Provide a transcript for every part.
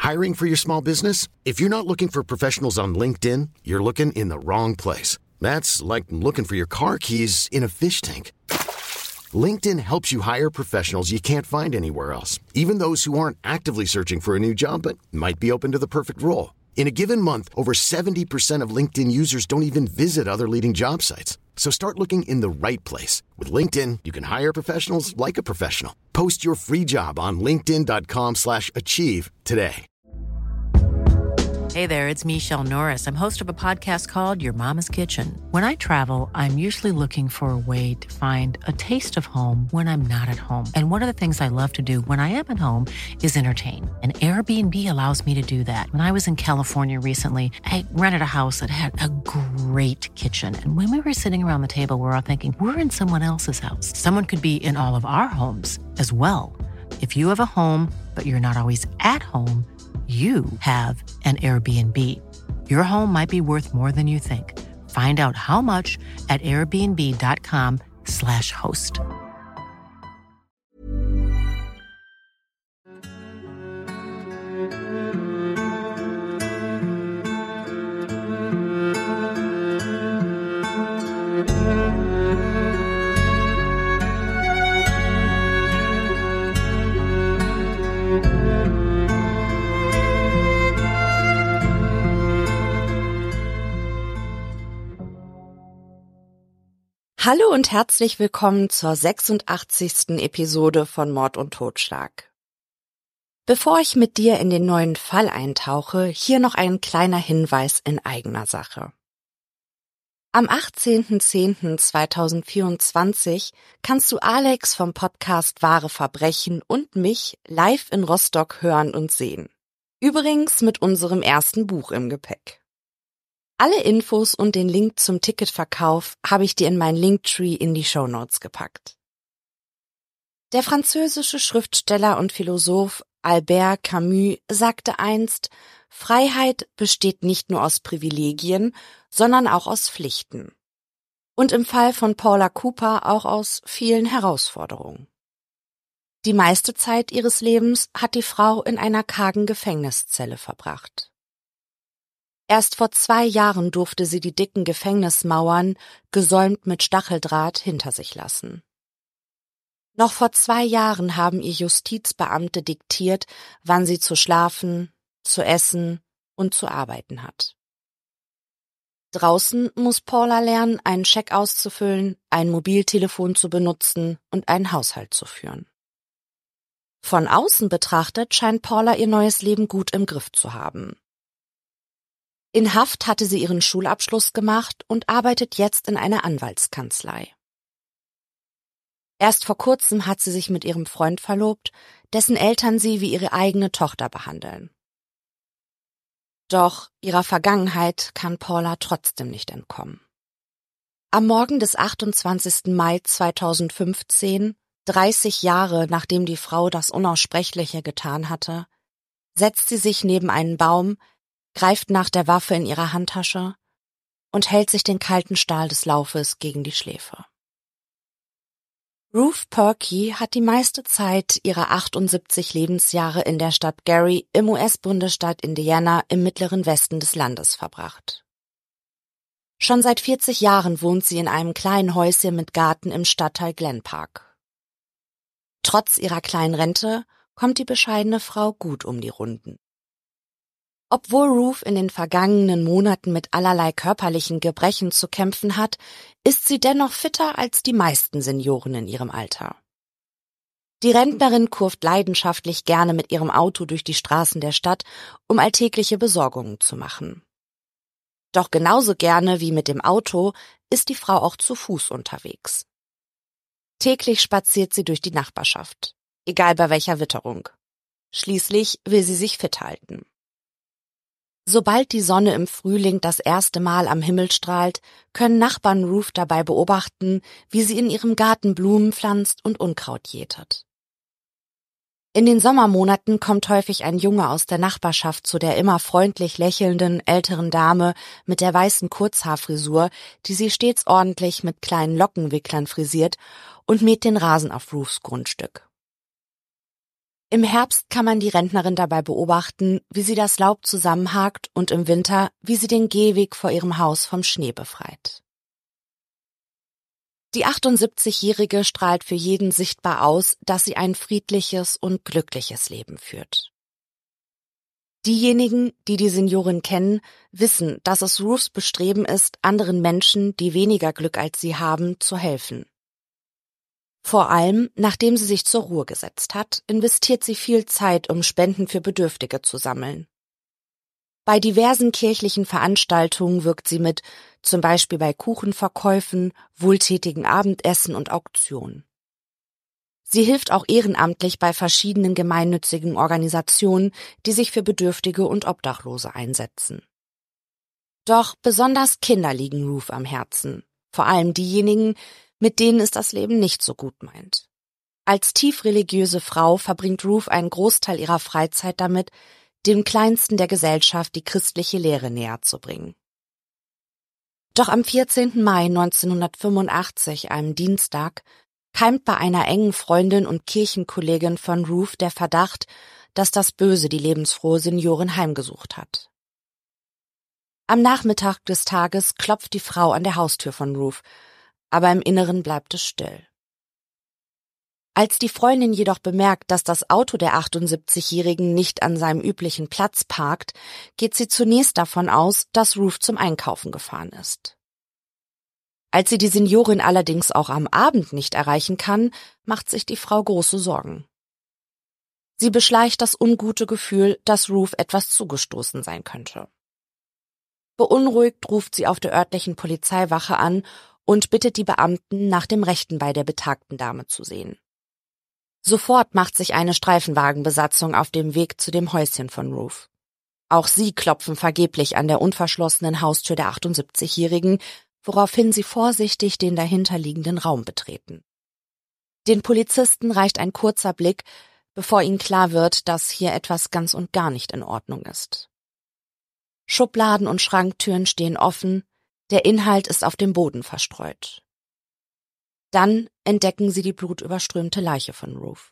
Hiring for your small business? If you're not looking for professionals on LinkedIn, you're looking in the wrong place. That's like looking for your car keys in a fish tank. LinkedIn helps you hire professionals you can't find anywhere else, even those who aren't actively searching for a new job but might be open to the perfect role. In a given month, over 70% of LinkedIn users don't even visit other leading job sites. So start looking in the right place. With LinkedIn, you can hire professionals like a professional. Post your free job on linkedin.com/achieve today. Hey there, it's Michelle Norris. I'm host of a podcast called Your Mama's Kitchen. When I travel, I'm usually looking for a way to find a taste of home when I'm not at home. And one of the things I love to do when I am at home is entertain. And Airbnb allows me to do that. When I was in California recently, I rented a house that had a great kitchen. And when we were sitting around the table, we're all thinking, we're in someone else's house. Someone could be in all of our homes as well. If you have a home, but you're not always at home, you have an Airbnb. Your home might be worth more than you think. Find out how much at airbnb.com/host. Hallo und herzlich willkommen zur 86. Episode von Mord und Totschlag. Bevor ich mit dir in den neuen Fall eintauche, hier noch ein kleiner Hinweis in eigener Sache. Am 18.10.2024 kannst du Alex vom Podcast Wahre Verbrechen und mich live in Rostock hören und sehen. Übrigens mit unserem ersten Buch im Gepäck. Alle Infos und den Link zum Ticketverkauf habe ich dir in mein Linktree in die Shownotes gepackt. Der französische Schriftsteller und Philosoph Albert Camus sagte einst, Freiheit besteht nicht nur aus Privilegien, sondern auch aus Pflichten. Und im Fall von Paula Cooper auch aus vielen Herausforderungen. Die meiste Zeit ihres Lebens hat die Frau in einer kargen Gefängniszelle verbracht. Erst vor 2 Jahren durfte sie die dicken Gefängnismauern, gesäumt mit Stacheldraht, hinter sich lassen. Noch vor 2 Jahren haben ihr Justizbeamte diktiert, wann sie zu schlafen, zu essen und zu arbeiten hat. Draußen muss Paula lernen, einen Scheck auszufüllen, ein Mobiltelefon zu benutzen und einen Haushalt zu führen. Von außen betrachtet scheint Paula ihr neues Leben gut im Griff zu haben. In Haft hatte sie ihren Schulabschluss gemacht und arbeitet jetzt in einer Anwaltskanzlei. Erst vor kurzem hat sie sich mit ihrem Freund verlobt, dessen Eltern sie wie ihre eigene Tochter behandeln. Doch ihrer Vergangenheit kann Paula trotzdem nicht entkommen. Am Morgen des 28. Mai 2015, 30 Jahre nachdem die Frau das Unaussprechliche getan hatte, setzt sie sich neben einen Baum, greift nach der Waffe in ihrer Handtasche und hält sich den kalten Stahl des Laufes gegen die Schläfe. Ruth Perky hat die meiste Zeit ihrer 78 Lebensjahre in der Stadt Gary im US-Bundesstaat Indiana im mittleren Westen des Landes verbracht. Schon seit 40 Jahren wohnt sie in einem kleinen Häuschen mit Garten im Stadtteil Glen Park. Trotz ihrer kleinen Rente kommt die bescheidene Frau gut um die Runden. Obwohl Ruth in den vergangenen Monaten mit allerlei körperlichen Gebrechen zu kämpfen hat, ist sie dennoch fitter als die meisten Senioren in ihrem Alter. Die Rentnerin kurft leidenschaftlich gerne mit ihrem Auto durch die Straßen der Stadt, um alltägliche Besorgungen zu machen. Doch genauso gerne wie mit dem Auto ist die Frau auch zu Fuß unterwegs. Täglich spaziert sie durch die Nachbarschaft, egal bei welcher Witterung. Schließlich will sie sich fit halten. Sobald die Sonne im Frühling das erste Mal am Himmel strahlt, können Nachbarn Ruth dabei beobachten, wie sie in ihrem Garten Blumen pflanzt und Unkraut jätet. In den Sommermonaten kommt häufig ein Junge aus der Nachbarschaft zu der immer freundlich lächelnden älteren Dame mit der weißen Kurzhaarfrisur, die sie stets ordentlich mit kleinen Lockenwicklern frisiert, und mäht den Rasen auf Ruths Grundstück. Im Herbst kann man die Rentnerin dabei beobachten, wie sie das Laub zusammenhakt und im Winter, wie sie den Gehweg vor ihrem Haus vom Schnee befreit. Die 78-Jährige strahlt für jeden sichtbar aus, dass sie ein friedliches und glückliches Leben führt. Diejenigen, die die Seniorin kennen, wissen, dass es Ruths Bestreben ist, anderen Menschen, die weniger Glück als sie haben, zu helfen. Vor allem, nachdem sie sich zur Ruhe gesetzt hat, investiert sie viel Zeit, um Spenden für Bedürftige zu sammeln. Bei diversen kirchlichen Veranstaltungen wirkt sie mit, zum Beispiel bei Kuchenverkäufen, wohltätigen Abendessen und Auktionen. Sie hilft auch ehrenamtlich bei verschiedenen gemeinnützigen Organisationen, die sich für Bedürftige und Obdachlose einsetzen. Doch besonders Kinder liegen Ruth am Herzen, vor allem diejenigen, mit denen es das Leben nicht so gut meint. Als tief religiöse Frau verbringt Ruth einen Großteil ihrer Freizeit damit, dem Kleinsten der Gesellschaft die christliche Lehre näher zu bringen. Doch am 14. Mai 1985, einem Dienstag, keimt bei einer engen Freundin und Kirchenkollegin von Ruth der Verdacht, dass das Böse die lebensfrohe Seniorin heimgesucht hat. Am Nachmittag des Tages klopft die Frau an der Haustür von Ruth, aber im Inneren bleibt es still. Als die Freundin jedoch bemerkt, dass das Auto der 78-Jährigen nicht an seinem üblichen Platz parkt, geht sie zunächst davon aus, dass Ruth zum Einkaufen gefahren ist. Als sie die Seniorin allerdings auch am Abend nicht erreichen kann, macht sich die Frau große Sorgen. Sie beschleicht das ungute Gefühl, dass Ruth etwas zugestoßen sein könnte. Beunruhigt ruft sie auf der örtlichen Polizeiwache an und bittet die Beamten, nach dem Rechten bei der betagten Dame zu sehen. Sofort macht sich eine Streifenwagenbesatzung auf dem Weg zu dem Häuschen von Ruth. Auch sie klopfen vergeblich an der unverschlossenen Haustür der 78-Jährigen, woraufhin sie vorsichtig den dahinterliegenden Raum betreten. Den Polizisten reicht ein kurzer Blick, bevor ihnen klar wird, dass hier etwas ganz und gar nicht in Ordnung ist. Schubladen und Schranktüren stehen offen, der Inhalt ist auf dem Boden verstreut. Dann entdecken sie die blutüberströmte Leiche von Ruth.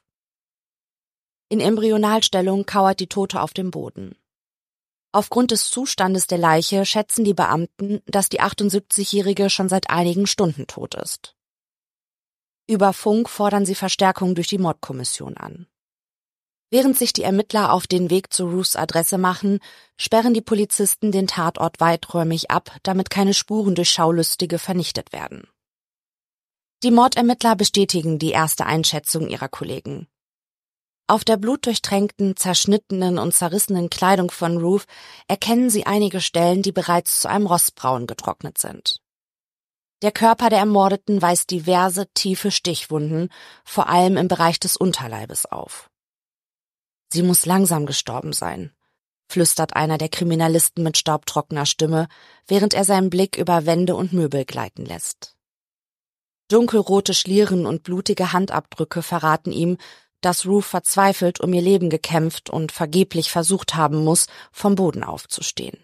In Embryonalstellung kauert die Tote auf dem Boden. Aufgrund des Zustandes der Leiche schätzen die Beamten, dass die 78-Jährige schon seit einigen Stunden tot ist. Über Funk fordern sie Verstärkung durch die Mordkommission an. Während sich die Ermittler auf den Weg zu Ruths Adresse machen, sperren die Polizisten den Tatort weiträumig ab, damit keine Spuren durch Schaulustige vernichtet werden. Die Mordermittler bestätigen die erste Einschätzung ihrer Kollegen. Auf der blutdurchtränkten, zerschnittenen und zerrissenen Kleidung von Ruth erkennen sie einige Stellen, die bereits zu einem Rostbraun getrocknet sind. Der Körper der Ermordeten weist diverse, tiefe Stichwunden, vor allem im Bereich des Unterleibes auf. »Sie muss langsam gestorben sein«, flüstert einer der Kriminalisten mit staubtrockener Stimme, während er seinen Blick über Wände und Möbel gleiten lässt. Dunkelrote Schlieren und blutige Handabdrücke verraten ihm, dass Ruth verzweifelt um ihr Leben gekämpft und vergeblich versucht haben muss, vom Boden aufzustehen.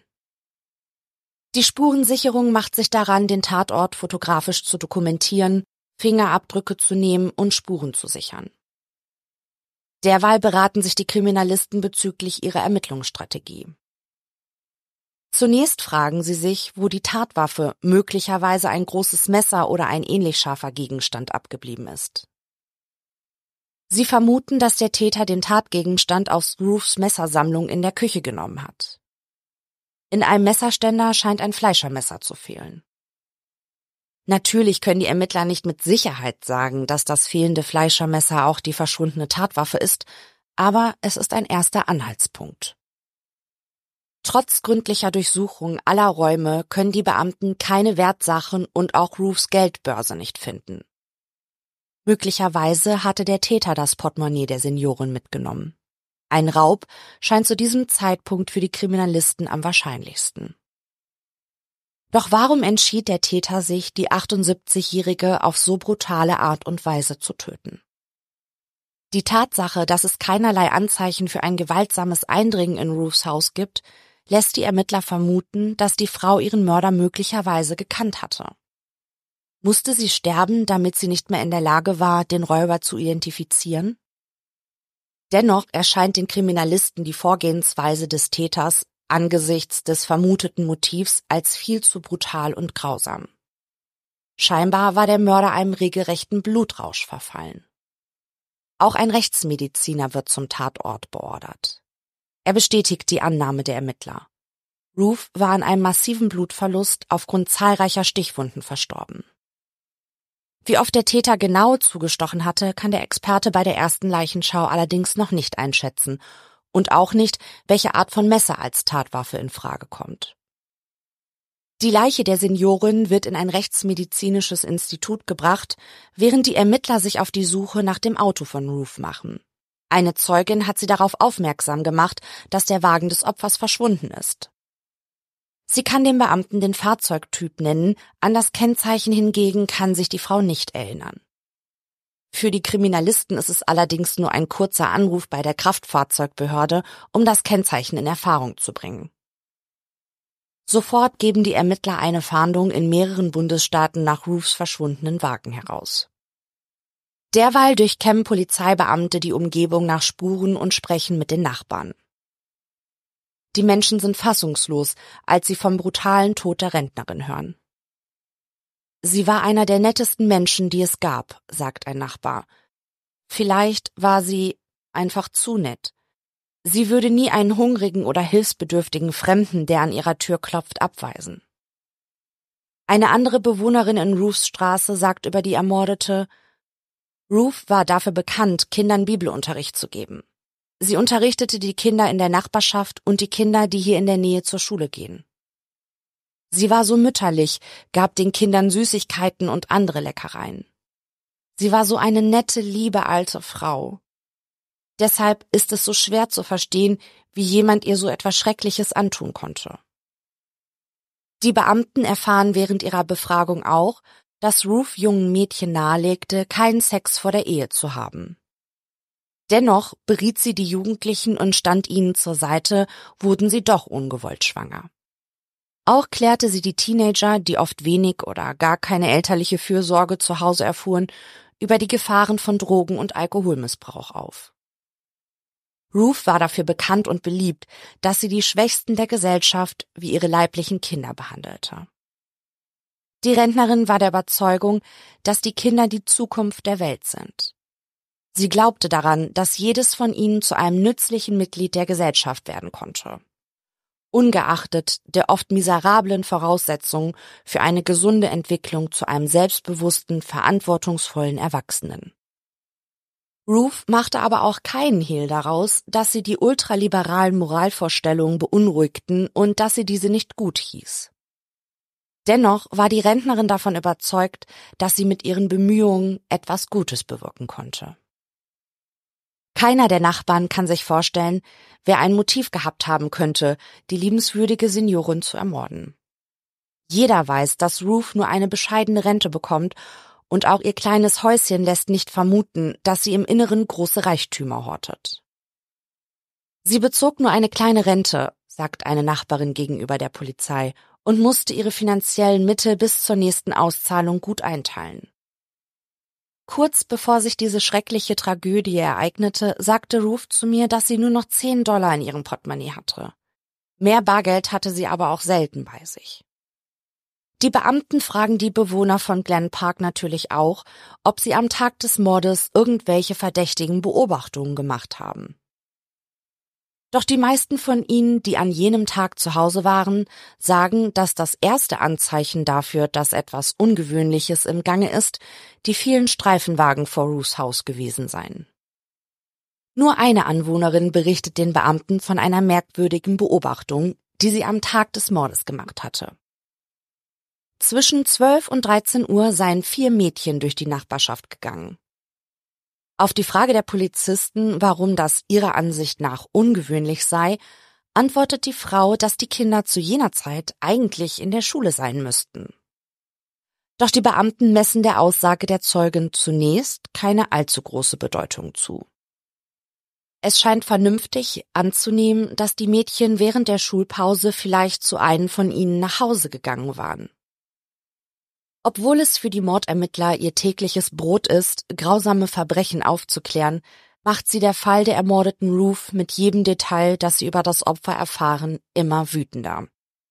Die Spurensicherung macht sich daran, den Tatort fotografisch zu dokumentieren, Fingerabdrücke zu nehmen und Spuren zu sichern. Derweil beraten sich die Kriminalisten bezüglich ihrer Ermittlungsstrategie. Zunächst fragen sie sich, wo die Tatwaffe, möglicherweise ein großes Messer oder ein ähnlich scharfer Gegenstand, abgeblieben ist. Sie vermuten, dass der Täter den Tatgegenstand aus Ruths Messersammlung in der Küche genommen hat. In einem Messerständer scheint ein Fleischermesser zu fehlen. Natürlich können die Ermittler nicht mit Sicherheit sagen, dass das fehlende Fleischermesser auch die verschwundene Tatwaffe ist, aber es ist ein erster Anhaltspunkt. Trotz gründlicher Durchsuchung aller Räume können die Beamten keine Wertsachen und auch Ruths Geldbörse nicht finden. Möglicherweise hatte der Täter das Portemonnaie der Seniorin mitgenommen. Ein Raub scheint zu diesem Zeitpunkt für die Kriminalisten am wahrscheinlichsten. Doch warum entschied der Täter sich, die 78-Jährige auf so brutale Art und Weise zu töten? Die Tatsache, dass es keinerlei Anzeichen für ein gewaltsames Eindringen in Ruths Haus gibt, lässt die Ermittler vermuten, dass die Frau ihren Mörder möglicherweise gekannt hatte. Musste sie sterben, damit sie nicht mehr in der Lage war, den Räuber zu identifizieren? Dennoch erscheint den Kriminalisten die Vorgehensweise des Täters angesichts des vermuteten Motivs als viel zu brutal und grausam. Scheinbar war der Mörder einem regelrechten Blutrausch verfallen. Auch ein Rechtsmediziner wird zum Tatort beordert. Er bestätigt die Annahme der Ermittler. Ruth war an einem massiven Blutverlust aufgrund zahlreicher Stichwunden verstorben. Wie oft der Täter genau zugestochen hatte, kann der Experte bei der ersten Leichenschau allerdings noch nicht einschätzen und auch nicht, welche Art von Messer als Tatwaffe in Frage kommt. Die Leiche der Seniorin wird in ein rechtsmedizinisches Institut gebracht, während die Ermittler sich auf die Suche nach dem Auto von Ruth machen. Eine Zeugin hat sie darauf aufmerksam gemacht, dass der Wagen des Opfers verschwunden ist. Sie kann dem Beamten den Fahrzeugtyp nennen, an das Kennzeichen hingegen kann sich die Frau nicht erinnern. Für die Kriminalisten ist es allerdings nur ein kurzer Anruf bei der Kraftfahrzeugbehörde, um das Kennzeichen in Erfahrung zu bringen. Sofort geben die Ermittler eine Fahndung in mehreren Bundesstaaten nach Ruths verschwundenen Wagen heraus. Derweil durchkämmen Polizeibeamte die Umgebung nach Spuren und sprechen mit den Nachbarn. Die Menschen sind fassungslos, als sie vom brutalen Tod der Rentnerin hören. Sie war einer der nettesten Menschen, die es gab, sagt ein Nachbar. Vielleicht war sie einfach zu nett. Sie würde nie einen hungrigen oder hilfsbedürftigen Fremden, der an ihrer Tür klopft, abweisen. Eine andere Bewohnerin in Ruths Straße sagt über die Ermordete: Ruth war dafür bekannt, Kindern Bibelunterricht zu geben. Sie unterrichtete die Kinder in der Nachbarschaft und die Kinder, die hier in der Nähe zur Schule gehen. Sie war so mütterlich, gab den Kindern Süßigkeiten und andere Leckereien. Sie war so eine nette, liebe alte Frau. Deshalb ist es so schwer zu verstehen, wie jemand ihr so etwas Schreckliches antun konnte. Die Beamten erfahren während ihrer Befragung auch, dass Ruth jungen Mädchen nahelegte, keinen Sex vor der Ehe zu haben. Dennoch beriet sie die Jugendlichen und stand ihnen zur Seite, wurden sie doch ungewollt schwanger. Auch klärte sie die Teenager, die oft wenig oder gar keine elterliche Fürsorge zu Hause erfuhren, über die Gefahren von Drogen- und Alkoholmissbrauch auf. Ruth war dafür bekannt und beliebt, dass sie die Schwächsten der Gesellschaft wie ihre leiblichen Kinder behandelte. Die Rentnerin war der Überzeugung, dass die Kinder die Zukunft der Welt sind. Sie glaubte daran, dass jedes von ihnen zu einem nützlichen Mitglied der Gesellschaft werden konnte. Ungeachtet der oft miserablen Voraussetzungen für eine gesunde Entwicklung zu einem selbstbewussten, verantwortungsvollen Erwachsenen. Ruth machte aber auch keinen Hehl daraus, dass sie die ultraliberalen Moralvorstellungen beunruhigten und dass sie diese nicht gut hieß. Dennoch war die Rentnerin davon überzeugt, dass sie mit ihren Bemühungen etwas Gutes bewirken konnte. Keiner der Nachbarn kann sich vorstellen, wer ein Motiv gehabt haben könnte, die liebenswürdige Seniorin zu ermorden. Jeder weiß, dass Ruth nur eine bescheidene Rente bekommt und auch ihr kleines Häuschen lässt nicht vermuten, dass sie im Inneren große Reichtümer hortet. Sie bezog nur eine kleine Rente, sagt eine Nachbarin gegenüber der Polizei, und musste ihre finanziellen Mittel bis zur nächsten Auszahlung gut einteilen. Kurz bevor sich diese schreckliche Tragödie ereignete, sagte Ruth zu mir, dass sie nur noch $10 in ihrem Portemonnaie hatte. Mehr Bargeld hatte sie aber auch selten bei sich. Die Beamten fragen die Bewohner von Glen Park natürlich auch, ob sie am Tag des Mordes irgendwelche verdächtigen Beobachtungen gemacht haben. Doch die meisten von ihnen, die an jenem Tag zu Hause waren, sagen, dass das erste Anzeichen dafür, dass etwas Ungewöhnliches im Gange ist, die vielen Streifenwagen vor Ruths Haus gewesen seien. Nur eine Anwohnerin berichtet den Beamten von einer merkwürdigen Beobachtung, die sie am Tag des Mordes gemacht hatte. Zwischen 12 und 13 Uhr seien 4 Mädchen durch die Nachbarschaft gegangen. Auf die Frage der Polizisten, warum das ihrer Ansicht nach ungewöhnlich sei, antwortet die Frau, dass die Kinder zu jener Zeit eigentlich in der Schule sein müssten. Doch die Beamten messen der Aussage der Zeugin zunächst keine allzu große Bedeutung zu. Es scheint vernünftig anzunehmen, dass die Mädchen während der Schulpause vielleicht zu einem von ihnen nach Hause gegangen waren. Obwohl es für die Mordermittler ihr tägliches Brot ist, grausame Verbrechen aufzuklären, macht sie der Fall der ermordeten Ruth mit jedem Detail, das sie über das Opfer erfahren, immer wütender.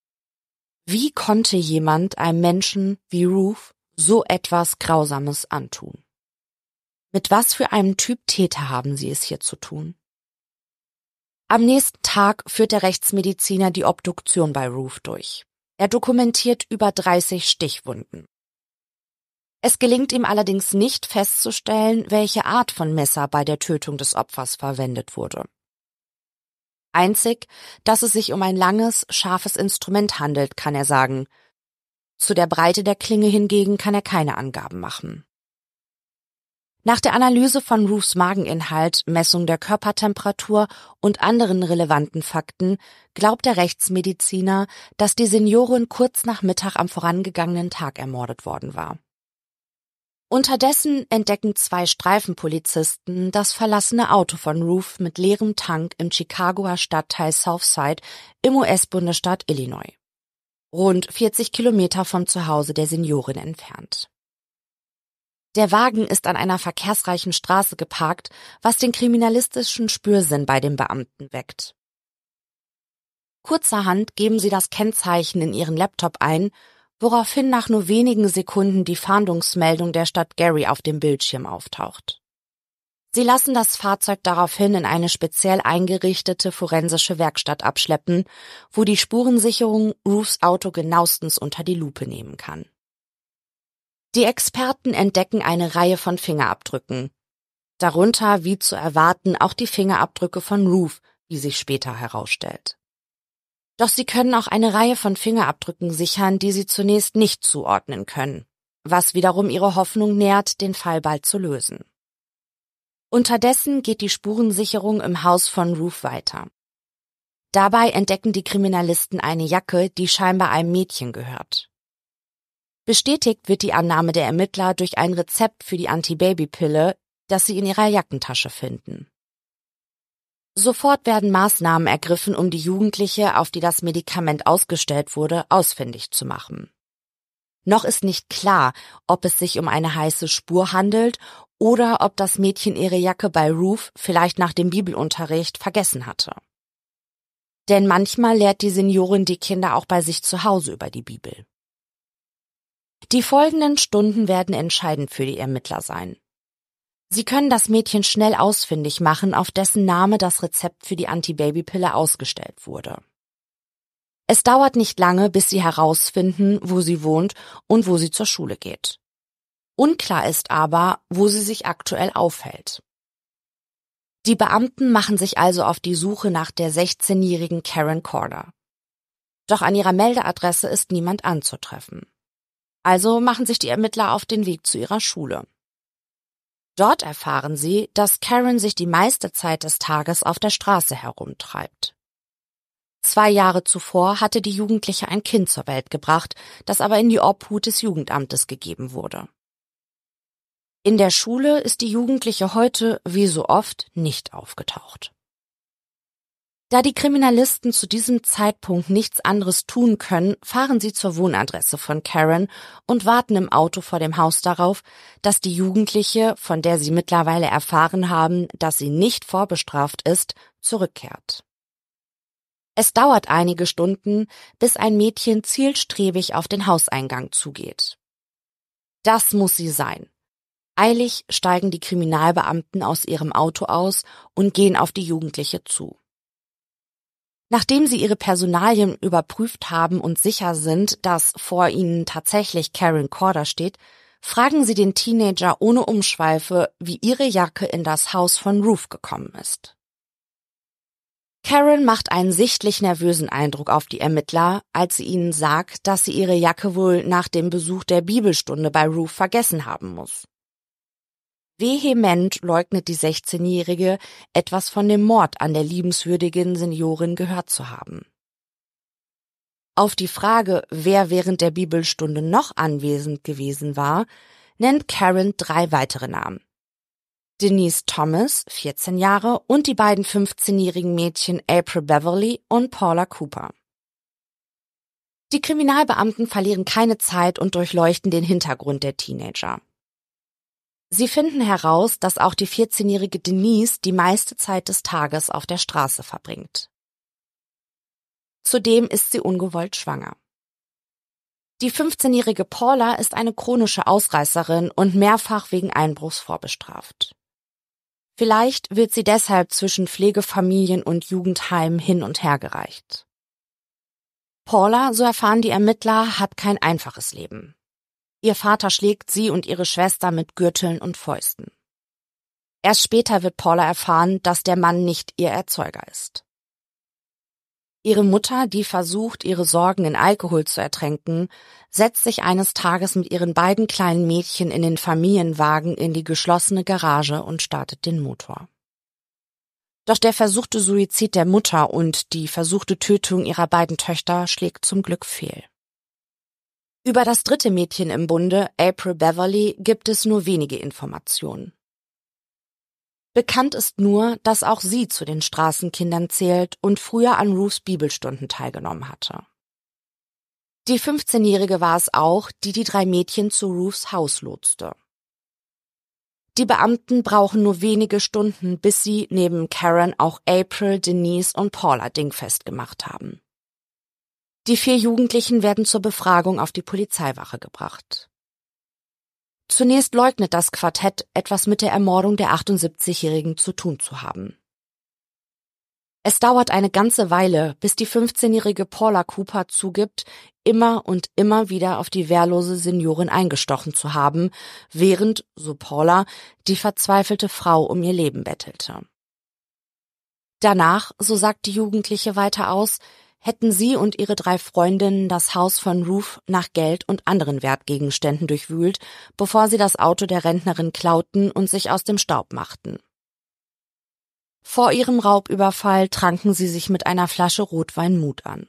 Wie konnte jemand einem Menschen wie Ruth so etwas Grausames antun? Mit was für einem Typ Täter haben sie es hier zu tun? Am nächsten Tag führt der Rechtsmediziner die Obduktion bei Ruth durch. Er dokumentiert über 30 Stichwunden. Es gelingt ihm allerdings nicht festzustellen, welche Art von Messer bei der Tötung des Opfers verwendet wurde. Einzig, dass es sich um ein langes, scharfes Instrument handelt, kann er sagen. Zu der Breite der Klinge hingegen kann er keine Angaben machen. Nach der Analyse von Ruths Mageninhalt, Messung der Körpertemperatur und anderen relevanten Fakten glaubt der Rechtsmediziner, dass die Seniorin kurz nach Mittag am vorangegangenen Tag ermordet worden war. Unterdessen entdecken 2 Streifenpolizisten das verlassene Auto von Ruth mit leerem Tank im Chicagoer Stadtteil Southside im US-Bundesstaat Illinois, rund 40 Kilometer vom Zuhause der Seniorin entfernt. Der Wagen ist an einer verkehrsreichen Straße geparkt, was den kriminalistischen Spürsinn bei den Beamten weckt. Kurzerhand geben sie das Kennzeichen in ihren Laptop ein, woraufhin nach nur wenigen Sekunden die Fahndungsmeldung der Stadt Gary auf dem Bildschirm auftaucht. Sie lassen das Fahrzeug daraufhin in eine speziell eingerichtete forensische Werkstatt abschleppen, wo die Spurensicherung Ruths Auto genauestens unter die Lupe nehmen kann. Die Experten entdecken eine Reihe von Fingerabdrücken, darunter, wie zu erwarten, auch die Fingerabdrücke von Ruth, wie sich später herausstellt. Doch sie können auch eine Reihe von Fingerabdrücken sichern, die sie zunächst nicht zuordnen können, was wiederum ihre Hoffnung nährt, den Fall bald zu lösen. Unterdessen geht die Spurensicherung im Haus von Ruth weiter. Dabei entdecken die Kriminalisten eine Jacke, die scheinbar einem Mädchen gehört. Bestätigt wird die Annahme der Ermittler durch ein Rezept für die Antibabypille, das sie in ihrer Jackentasche finden. Sofort werden Maßnahmen ergriffen, um die Jugendliche, auf die das Medikament ausgestellt wurde, ausfindig zu machen. Noch ist nicht klar, ob es sich um eine heiße Spur handelt oder ob das Mädchen ihre Jacke bei Ruth vielleicht nach dem Bibelunterricht vergessen hatte. Denn manchmal lehrt die Seniorin die Kinder auch bei sich zu Hause über die Bibel. Die folgenden Stunden werden entscheidend für die Ermittler sein. Sie können das Mädchen schnell ausfindig machen, auf dessen Name das Rezept für die Antibabypille ausgestellt wurde. Es dauert nicht lange, bis sie herausfinden, wo sie wohnt und wo sie zur Schule geht. Unklar ist aber, wo sie sich aktuell aufhält. Die Beamten machen sich also auf die Suche nach der 16-jährigen Karen Corder. Doch an ihrer Meldeadresse ist niemand anzutreffen. Also machen sich die Ermittler auf den Weg zu ihrer Schule. Dort erfahren sie, dass Karen sich die meiste Zeit des Tages auf der Straße herumtreibt. 2 Jahre zuvor hatte die Jugendliche ein Kind zur Welt gebracht, das aber in die Obhut des Jugendamtes gegeben wurde. In der Schule ist die Jugendliche heute, wie so oft, nicht aufgetaucht. Da die Kriminalisten zu diesem Zeitpunkt nichts anderes tun können, fahren sie zur Wohnadresse von Karen und warten im Auto vor dem Haus darauf, dass die Jugendliche, von der sie mittlerweile erfahren haben, dass sie nicht vorbestraft ist, zurückkehrt. Es dauert einige Stunden, bis ein Mädchen zielstrebig auf den Hauseingang zugeht. Das muss sie sein. Eilig steigen die Kriminalbeamten aus ihrem Auto aus und gehen auf die Jugendliche zu. Nachdem sie ihre Personalien überprüft haben und sicher sind, dass vor ihnen tatsächlich Karen Corder steht, fragen sie den Teenager ohne Umschweife, wie ihre Jacke in das Haus von Ruth gekommen ist. Karen macht einen sichtlich nervösen Eindruck auf die Ermittler, als sie ihnen sagt, dass sie ihre Jacke wohl nach dem Besuch der Bibelstunde bei Ruth vergessen haben muss. Vehement leugnet die 16-Jährige, etwas von dem Mord an der liebenswürdigen Seniorin gehört zu haben. Auf die Frage, wer während der Bibelstunde noch anwesend gewesen war, nennt Karen 3 weitere Namen. Denise Thomas, 14 Jahre, und die beiden 15-jährigen Mädchen April Beverly und Paula Cooper. Die Kriminalbeamten verlieren keine Zeit und durchleuchten den Hintergrund der Teenager. Sie finden heraus, dass auch die 14-jährige Denise die meiste Zeit des Tages auf der Straße verbringt. Zudem ist sie ungewollt schwanger. Die 15-jährige Paula ist eine chronische Ausreißerin und mehrfach wegen Einbruchs vorbestraft. Vielleicht wird sie deshalb zwischen Pflegefamilien und Jugendheimen hin und her gereicht. Paula, so erfahren die Ermittler, hat kein einfaches Leben. Ihr Vater schlägt sie und ihre Schwester mit Gürteln und Fäusten. Erst später wird Paula erfahren, dass der Mann nicht ihr Erzeuger ist. Ihre Mutter, die versucht, ihre Sorgen in Alkohol zu ertränken, setzt sich eines Tages mit ihren beiden kleinen Mädchen in den Familienwagen in die geschlossene Garage und startet den Motor. Doch der versuchte Suizid der Mutter und die versuchte Tötung ihrer beiden Töchter schlägt zum Glück fehl. Über das dritte Mädchen im Bunde, April Beverly, gibt es nur wenige Informationen. Bekannt ist nur, dass auch sie zu den Straßenkindern zählt und früher an Ruths Bibelstunden teilgenommen hatte. Die 15-Jährige war es auch, die die 3 Mädchen zu Ruths Haus lotste. Die Beamten brauchen nur wenige Stunden, bis sie neben Karen auch April, Denise und Paula dingfest gemacht haben. Die 4 Jugendlichen werden zur Befragung auf die Polizeiwache gebracht. Zunächst leugnet das Quartett, etwas mit der Ermordung der 78-Jährigen zu tun zu haben. Es dauert eine ganze Weile, bis die 15-jährige Paula Cooper zugibt, immer und immer wieder auf die wehrlose Seniorin eingestochen zu haben, während, so Paula, die verzweifelte Frau um ihr Leben bettelte. Danach, so sagt die Jugendliche weiter aus, hätten sie und ihre 3 Freundinnen das Haus von Ruth nach Geld und anderen Wertgegenständen durchwühlt, bevor sie das Auto der Rentnerin klauten und sich aus dem Staub machten. Vor ihrem Raubüberfall tranken sie sich mit einer Flasche Rotwein Mut an.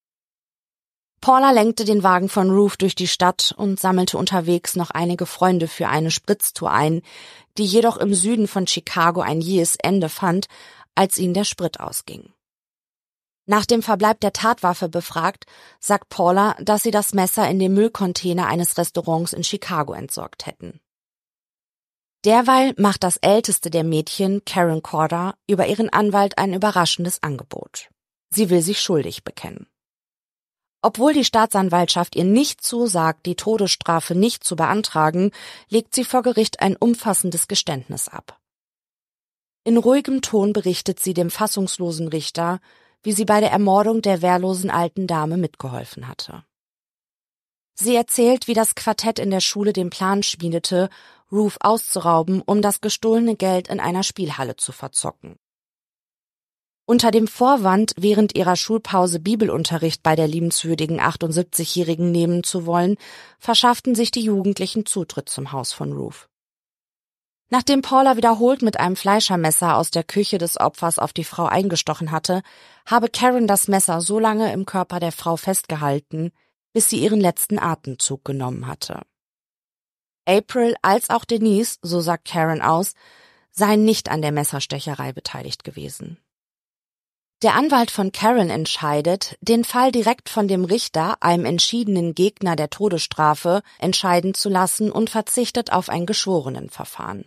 Paula lenkte den Wagen von Ruth durch die Stadt und sammelte unterwegs noch einige Freunde für eine Spritztour ein, die jedoch im Süden von Chicago ein jähes Ende fand, als ihnen der Sprit ausging. Nach dem Verbleib der Tatwaffe befragt, sagt Paula, dass sie das Messer in dem Müllcontainer eines Restaurants in Chicago entsorgt hätten. Derweil macht das älteste der Mädchen, Karen Corder, über ihren Anwalt ein überraschendes Angebot. Sie will sich schuldig bekennen. Obwohl die Staatsanwaltschaft ihr nicht zusagt, die Todesstrafe nicht zu beantragen, legt sie vor Gericht ein umfassendes Geständnis ab. In ruhigem Ton berichtet sie dem fassungslosen Richter, wie sie bei der Ermordung der wehrlosen alten Dame mitgeholfen hatte. Sie erzählt, wie das Quartett in der Schule den Plan schmiedete, Ruth auszurauben, um das gestohlene Geld in einer Spielhalle zu verzocken. Unter dem Vorwand, während ihrer Schulpause Bibelunterricht bei der liebenswürdigen 78-Jährigen nehmen zu wollen, verschafften sich die Jugendlichen Zutritt zum Haus von Ruth. Nachdem Paula wiederholt mit einem Fleischermesser aus der Küche des Opfers auf die Frau eingestochen hatte, habe Karen das Messer so lange im Körper der Frau festgehalten, bis sie ihren letzten Atemzug genommen hatte. April als auch Denise, so sagt Karen aus, seien nicht an der Messerstecherei beteiligt gewesen. Der Anwalt von Karen entscheidet, den Fall direkt von dem Richter, einem entschiedenen Gegner der Todesstrafe, entscheiden zu lassen und verzichtet auf ein Geschworenenverfahren.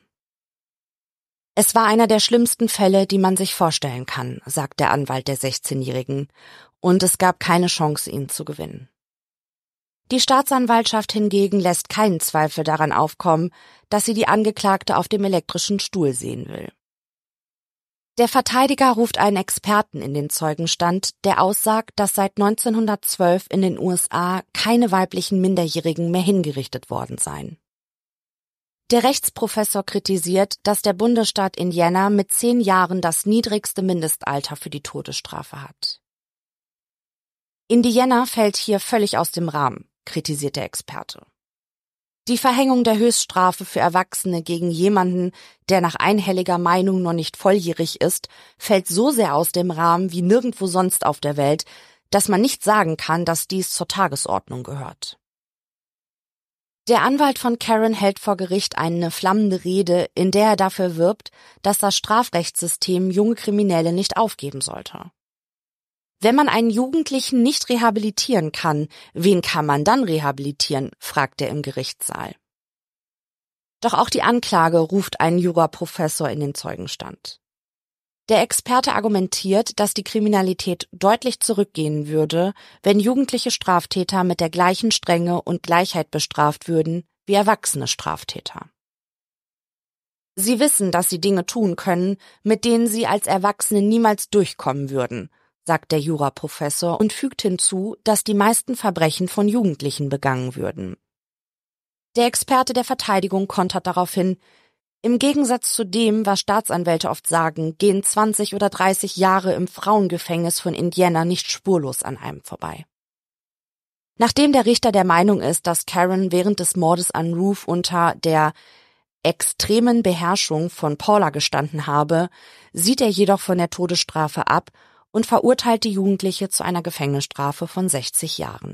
Es war einer der schlimmsten Fälle, die man sich vorstellen kann, sagt der Anwalt der 16-Jährigen, und es gab keine Chance, ihn zu gewinnen. Die Staatsanwaltschaft hingegen lässt keinen Zweifel daran aufkommen, dass sie die Angeklagte auf dem elektrischen Stuhl sehen will. Der Verteidiger ruft einen Experten in den Zeugenstand, der aussagt, dass seit 1912 in den USA keine weiblichen Minderjährigen mehr hingerichtet worden seien. Der Rechtsprofessor kritisiert, dass der Bundesstaat Indiana mit 10 Jahren das niedrigste Mindestalter für die Todesstrafe hat. Indiana fällt hier völlig aus dem Rahmen, kritisiert der Experte. Die Verhängung der Höchststrafe für Erwachsene gegen jemanden, der nach einhelliger Meinung noch nicht volljährig ist, fällt so sehr aus dem Rahmen wie nirgendwo sonst auf der Welt, dass man nicht sagen kann, dass dies zur Tagesordnung gehört. Der Anwalt von Karen hält vor Gericht eine flammende Rede, in der er dafür wirbt, dass das Strafrechtssystem junge Kriminelle nicht aufgeben sollte. Wenn man einen Jugendlichen nicht rehabilitieren kann, wen kann man dann rehabilitieren, fragt er im Gerichtssaal. Doch auch die Anklage ruft einen Juraprofessor in den Zeugenstand. Der Experte argumentiert, dass die Kriminalität deutlich zurückgehen würde, wenn jugendliche Straftäter mit der gleichen Strenge und Gleichheit bestraft würden wie erwachsene Straftäter. Sie wissen, dass sie Dinge tun können, mit denen sie als Erwachsene niemals durchkommen würden, sagt der Juraprofessor und fügt hinzu, dass die meisten Verbrechen von Jugendlichen begangen würden. Der Experte der Verteidigung kontert daraufhin: Im Gegensatz zu dem, was Staatsanwälte oft sagen, gehen 20 oder 30 Jahre im Frauengefängnis von Indiana nicht spurlos an einem vorbei. Nachdem der Richter der Meinung ist, dass Karen während des Mordes an Ruth unter der extremen Beherrschung von Paula gestanden habe, sieht er jedoch von der Todesstrafe ab und verurteilt die Jugendliche zu einer Gefängnisstrafe von 60 Jahren.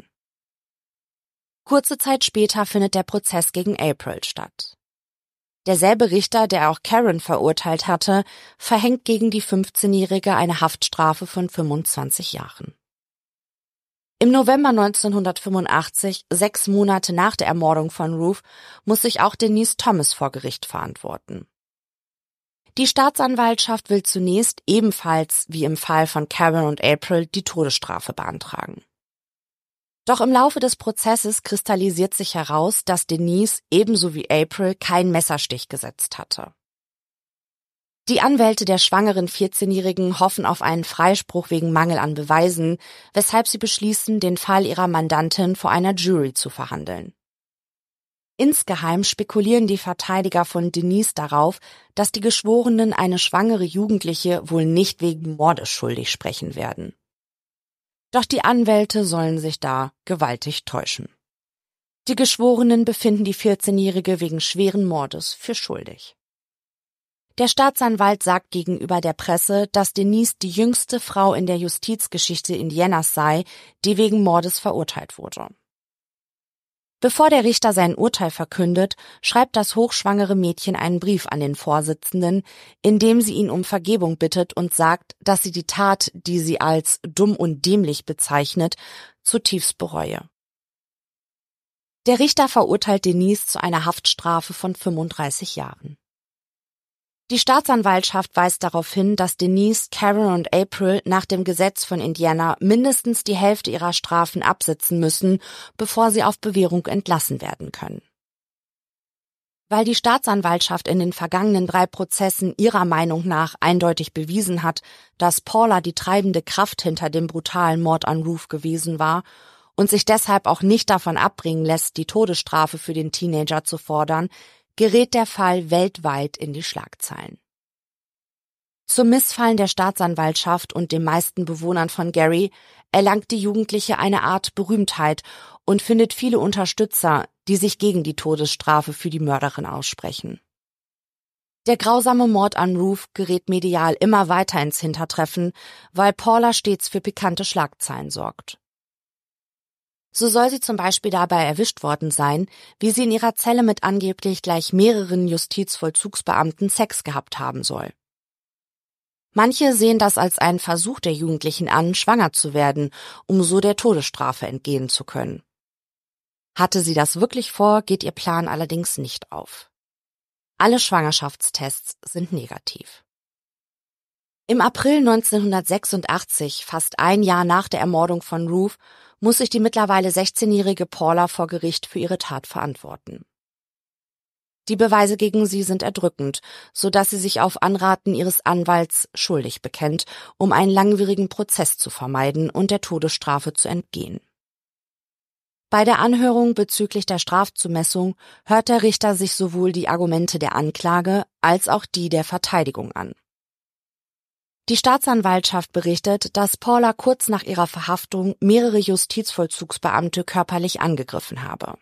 Kurze Zeit später findet der Prozess gegen April statt. Derselbe Richter, der auch Karen verurteilt hatte, verhängt gegen die 15-Jährige eine Haftstrafe von 25 Jahren. Im November 1985, 6 Monate nach der Ermordung von Ruth, muss sich auch Denise Thomas vor Gericht verantworten. Die Staatsanwaltschaft will zunächst ebenfalls wie im Fall von Karen und April die Todesstrafe beantragen. Doch im Laufe des Prozesses kristallisiert sich heraus, dass Denise ebenso wie April keinen Messerstich gesetzt hatte. Die Anwälte der schwangeren 14-Jährigen hoffen auf einen Freispruch wegen Mangel an Beweisen, weshalb sie beschließen, den Fall ihrer Mandantin vor einer Jury zu verhandeln. Insgeheim spekulieren die Verteidiger von Denise darauf, dass die Geschworenen eine schwangere Jugendliche wohl nicht wegen Mordes schuldig sprechen werden. Doch die Anwälte sollen sich da gewaltig täuschen. Die Geschworenen befinden die 14-Jährige wegen schweren Mordes für schuldig. Der Staatsanwalt sagt gegenüber der Presse, dass Denise die jüngste Frau in der Justizgeschichte Indianas sei, die wegen Mordes verurteilt wurde. Bevor der Richter sein Urteil verkündet, schreibt das hochschwangere Mädchen einen Brief an den Vorsitzenden, in dem sie ihn um Vergebung bittet und sagt, dass sie die Tat, die sie als dumm und dämlich bezeichnet, zutiefst bereue. Der Richter verurteilt Denise zu einer Haftstrafe von 35 Jahren. Die Staatsanwaltschaft weist darauf hin, dass Denise, Karen und April nach dem Gesetz von Indiana mindestens die Hälfte ihrer Strafen absitzen müssen, bevor sie auf Bewährung entlassen werden können. Weil die Staatsanwaltschaft in den vergangenen 3 Prozessen ihrer Meinung nach eindeutig bewiesen hat, dass Paula die treibende Kraft hinter dem brutalen Mord an Ruth gewesen war und sich deshalb auch nicht davon abbringen lässt, die Todesstrafe für den Teenager zu fordern, gerät der Fall weltweit in die Schlagzeilen. Zum Missfallen der Staatsanwaltschaft und den meisten Bewohnern von Gary erlangt die Jugendliche eine Art Berühmtheit und findet viele Unterstützer, die sich gegen die Todesstrafe für die Mörderin aussprechen. Der grausame Mord an Ruth gerät medial immer weiter ins Hintertreffen, weil Paula stets für pikante Schlagzeilen sorgt. So soll sie zum Beispiel dabei erwischt worden sein, wie sie in ihrer Zelle mit angeblich gleich mehreren Justizvollzugsbeamten Sex gehabt haben soll. Manche sehen das als einen Versuch der Jugendlichen an, schwanger zu werden, um so der Todesstrafe entgehen zu können. Hatte sie das wirklich vor, geht ihr Plan allerdings nicht auf. Alle Schwangerschaftstests sind negativ. Im April 1986, fast ein Jahr nach der Ermordung von Ruth, muss sich die mittlerweile 16-jährige Paula vor Gericht für ihre Tat verantworten. Die Beweise gegen sie sind erdrückend, so dass sie sich auf Anraten ihres Anwalts schuldig bekennt, um einen langwierigen Prozess zu vermeiden und der Todesstrafe zu entgehen. Bei der Anhörung bezüglich der Strafzumessung hört der Richter sich sowohl die Argumente der Anklage als auch die der Verteidigung an. Die Staatsanwaltschaft berichtet, dass Paula kurz nach ihrer Verhaftung mehrere Justizvollzugsbeamte körperlich angegriffen habe.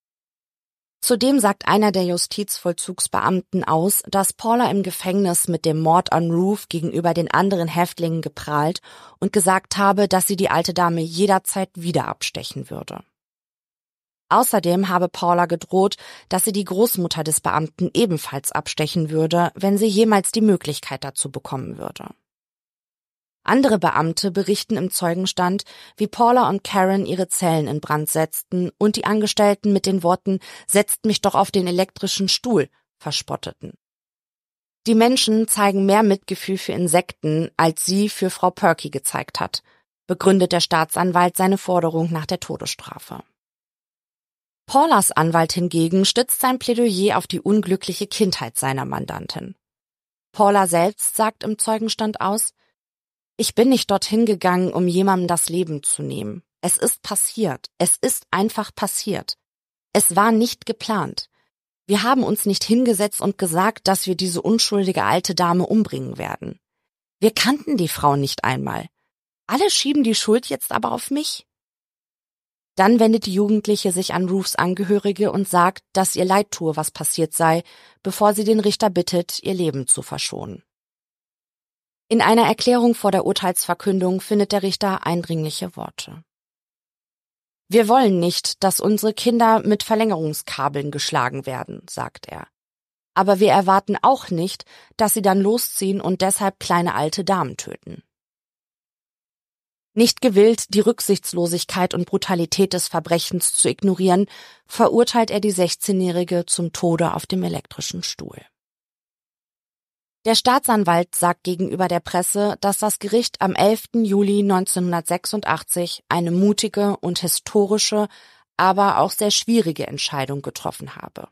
Zudem sagt einer der Justizvollzugsbeamten aus, dass Paula im Gefängnis mit dem Mord an Ruth gegenüber den anderen Häftlingen geprahlt und gesagt habe, dass sie die alte Dame jederzeit wieder abstechen würde. Außerdem habe Paula gedroht, dass sie die Großmutter des Beamten ebenfalls abstechen würde, wenn sie jemals die Möglichkeit dazu bekommen würde. Andere Beamte berichten im Zeugenstand, wie Paula und Karen ihre Zellen in Brand setzten und die Angestellten mit den Worten »Setzt mich doch auf den elektrischen Stuhl« verspotteten. Die Menschen zeigen mehr Mitgefühl für Insekten, als sie für Frau Perky gezeigt hat, begründet der Staatsanwalt seine Forderung nach der Todesstrafe. Paulas Anwalt hingegen stützt sein Plädoyer auf die unglückliche Kindheit seiner Mandantin. Paula selbst sagt im Zeugenstand aus: »Ich bin nicht dorthin gegangen, um jemandem das Leben zu nehmen. Es ist passiert. Es ist einfach passiert. Es war nicht geplant. Wir haben uns nicht hingesetzt und gesagt, dass wir diese unschuldige alte Dame umbringen werden. Wir kannten die Frau nicht einmal. Alle schieben die Schuld jetzt aber auf mich.« Dann wendet die Jugendliche sich an Ruths Angehörige und sagt, dass ihr leid tue, was passiert sei, bevor sie den Richter bittet, ihr Leben zu verschonen. In einer Erklärung vor der Urteilsverkündung findet der Richter eindringliche Worte. »Wir wollen nicht, dass unsere Kinder mit Verlängerungskabeln geschlagen werden«, sagt er. »Aber wir erwarten auch nicht, dass sie dann losziehen und deshalb kleine alte Damen töten.« Nicht gewillt, die Rücksichtslosigkeit und Brutalität des Verbrechens zu ignorieren, verurteilt er die 16-Jährige zum Tode auf dem elektrischen Stuhl. Der Staatsanwalt sagt gegenüber der Presse, dass das Gericht am 11. Juli 1986 eine mutige und historische, aber auch sehr schwierige Entscheidung getroffen habe.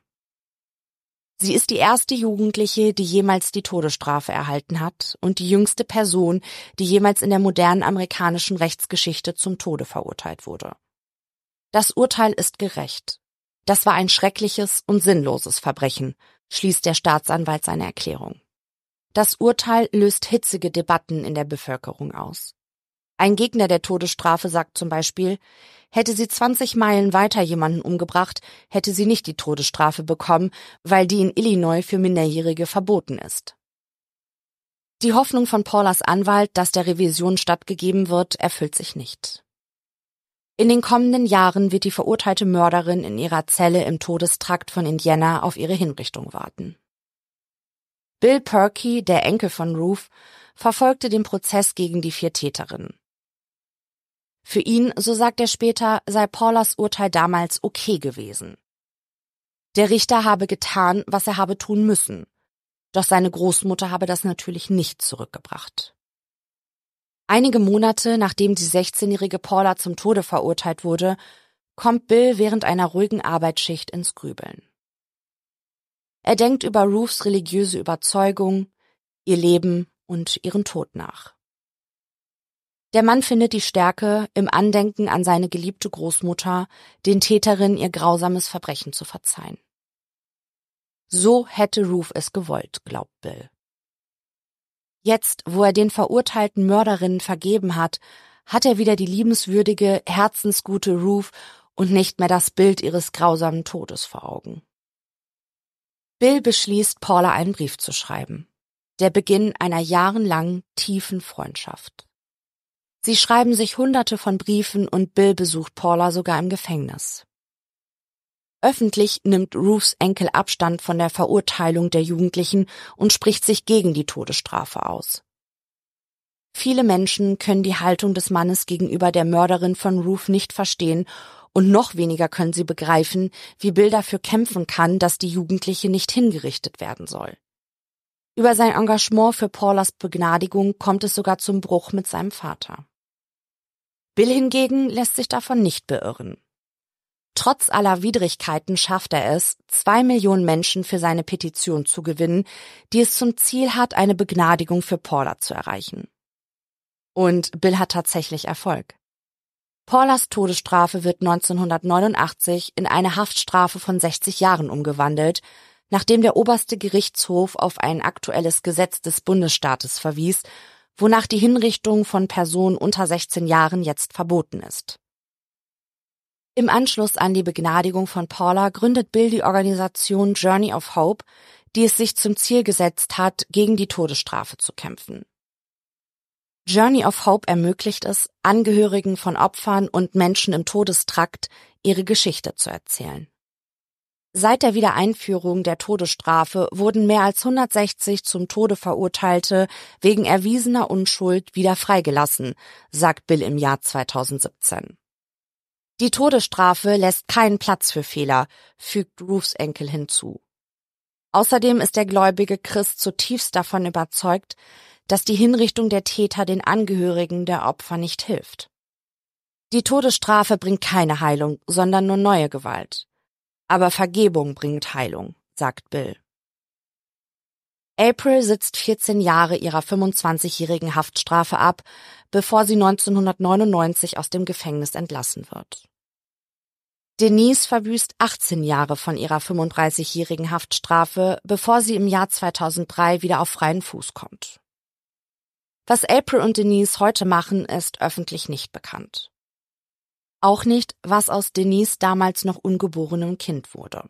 Sie ist die erste Jugendliche, die jemals die Todesstrafe erhalten hat und die jüngste Person, die jemals in der modernen amerikanischen Rechtsgeschichte zum Tode verurteilt wurde. Das Urteil ist gerecht. Das war ein schreckliches und sinnloses Verbrechen, schließt der Staatsanwalt seine Erklärung. Das Urteil löst hitzige Debatten in der Bevölkerung aus. Ein Gegner der Todesstrafe sagt zum Beispiel, hätte sie 20 Meilen weiter jemanden umgebracht, hätte sie nicht die Todesstrafe bekommen, weil die in Illinois für Minderjährige verboten ist. Die Hoffnung von Paulas Anwalt, dass der Revision stattgegeben wird, erfüllt sich nicht. In den kommenden Jahren wird die verurteilte Mörderin in ihrer Zelle im Todestrakt von Indiana auf ihre Hinrichtung warten. Bill Perky, der Enkel von Ruth, verfolgte den Prozess gegen die 4 Täterinnen. Für ihn, so sagt er später, sei Paulas Urteil damals okay gewesen. Der Richter habe getan, was er habe tun müssen, doch seine Großmutter habe das natürlich nicht zurückgebracht. Einige Monate, nachdem die 16-jährige Paula zum Tode verurteilt wurde, kommt Bill während einer ruhigen Arbeitsschicht ins Grübeln. Er denkt über Ruths religiöse Überzeugung, ihr Leben und ihren Tod nach. Der Mann findet die Stärke, im Andenken an seine geliebte Großmutter, den Täterinnen ihr grausames Verbrechen zu verzeihen. So hätte Ruth es gewollt, glaubt Bill. Jetzt, wo er den verurteilten Mörderinnen vergeben hat, hat er wieder die liebenswürdige, herzensgute Ruth und nicht mehr das Bild ihres grausamen Todes vor Augen. Bill beschließt, Paula einen Brief zu schreiben. Der Beginn einer jahrelangen, tiefen Freundschaft. Sie schreiben sich Hunderte von Briefen und Bill besucht Paula sogar im Gefängnis. Öffentlich nimmt Ruths Enkel Abstand von der Verurteilung der Jugendlichen und spricht sich gegen die Todesstrafe aus. Viele Menschen können die Haltung des Mannes gegenüber der Mörderin von Ruth nicht verstehen und noch weniger können sie begreifen, wie Bill dafür kämpfen kann, dass die Jugendliche nicht hingerichtet werden soll. Über sein Engagement für Paulas Begnadigung kommt es sogar zum Bruch mit seinem Vater. Bill hingegen lässt sich davon nicht beirren. Trotz aller Widrigkeiten schafft er es, 2 Millionen Menschen für seine Petition zu gewinnen, die es zum Ziel hat, eine Begnadigung für Paula zu erreichen. Und Bill hat tatsächlich Erfolg. Paulas Todesstrafe wird 1989 in eine Haftstrafe von 60 Jahren umgewandelt, nachdem der oberste Gerichtshof auf ein aktuelles Gesetz des Bundesstaates verwies, wonach die Hinrichtung von Personen unter 16 Jahren jetzt verboten ist. Im Anschluss an die Begnadigung von Paula gründet Bill die Organisation Journey of Hope, die es sich zum Ziel gesetzt hat, gegen die Todesstrafe zu kämpfen. Journey of Hope ermöglicht es, Angehörigen von Opfern und Menschen im Todestrakt ihre Geschichte zu erzählen. Seit der Wiedereinführung der Todesstrafe wurden mehr als 160 zum Tode Verurteilte wegen erwiesener Unschuld wieder freigelassen, sagt Bill im Jahr 2017. Die Todesstrafe lässt keinen Platz für Fehler, fügt Ruths Enkel hinzu. Außerdem ist der gläubige Christ zutiefst davon überzeugt, dass die Hinrichtung der Täter den Angehörigen der Opfer nicht hilft. Die Todesstrafe bringt keine Heilung, sondern nur neue Gewalt. Aber Vergebung bringt Heilung, sagt Bill. April sitzt 14 Jahre ihrer 25-jährigen Haftstrafe ab, bevor sie 1999 aus dem Gefängnis entlassen wird. Denise verbüßt 18 Jahre von ihrer 35-jährigen Haftstrafe, bevor sie im Jahr 2003 wieder auf freien Fuß kommt. Was April und Denise heute machen, ist öffentlich nicht bekannt. Auch nicht, was aus Denise damals noch ungeborenem Kind wurde.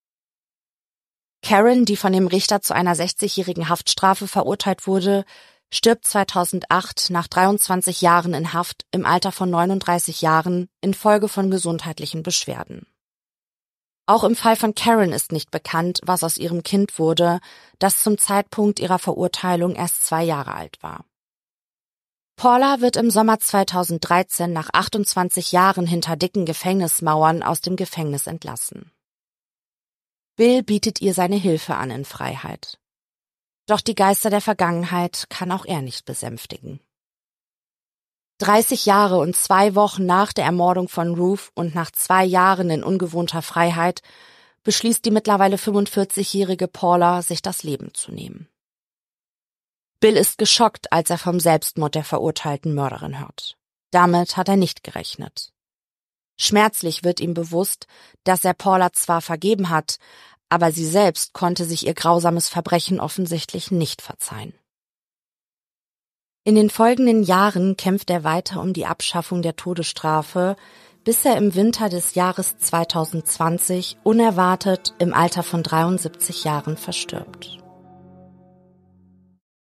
Karen, die von dem Richter zu einer 60-jährigen Haftstrafe verurteilt wurde, stirbt 2008 nach 23 Jahren in Haft im Alter von 39 Jahren infolge von gesundheitlichen Beschwerden. Auch im Fall von Karen ist nicht bekannt, was aus ihrem Kind wurde, das zum Zeitpunkt ihrer Verurteilung erst 2 Jahre alt war. Paula wird im Sommer 2013 nach 28 Jahren hinter dicken Gefängnismauern aus dem Gefängnis entlassen. Bill bietet ihr seine Hilfe an in Freiheit. Doch die Geister der Vergangenheit kann auch er nicht besänftigen. 30 Jahre und 2 Wochen nach der Ermordung von Ruth und nach 2 Jahren in ungewohnter Freiheit beschließt die mittlerweile 45-jährige Paula, sich das Leben zu nehmen. Bill ist geschockt, als er vom Selbstmord der verurteilten Mörderin hört. Damit hat er nicht gerechnet. Schmerzlich wird ihm bewusst, dass er Paula zwar vergeben hat, aber sie selbst konnte sich ihr grausames Verbrechen offensichtlich nicht verzeihen. In den folgenden Jahren kämpft er weiter um die Abschaffung der Todesstrafe, bis er im Winter des Jahres 2020 unerwartet im Alter von 73 Jahren verstirbt.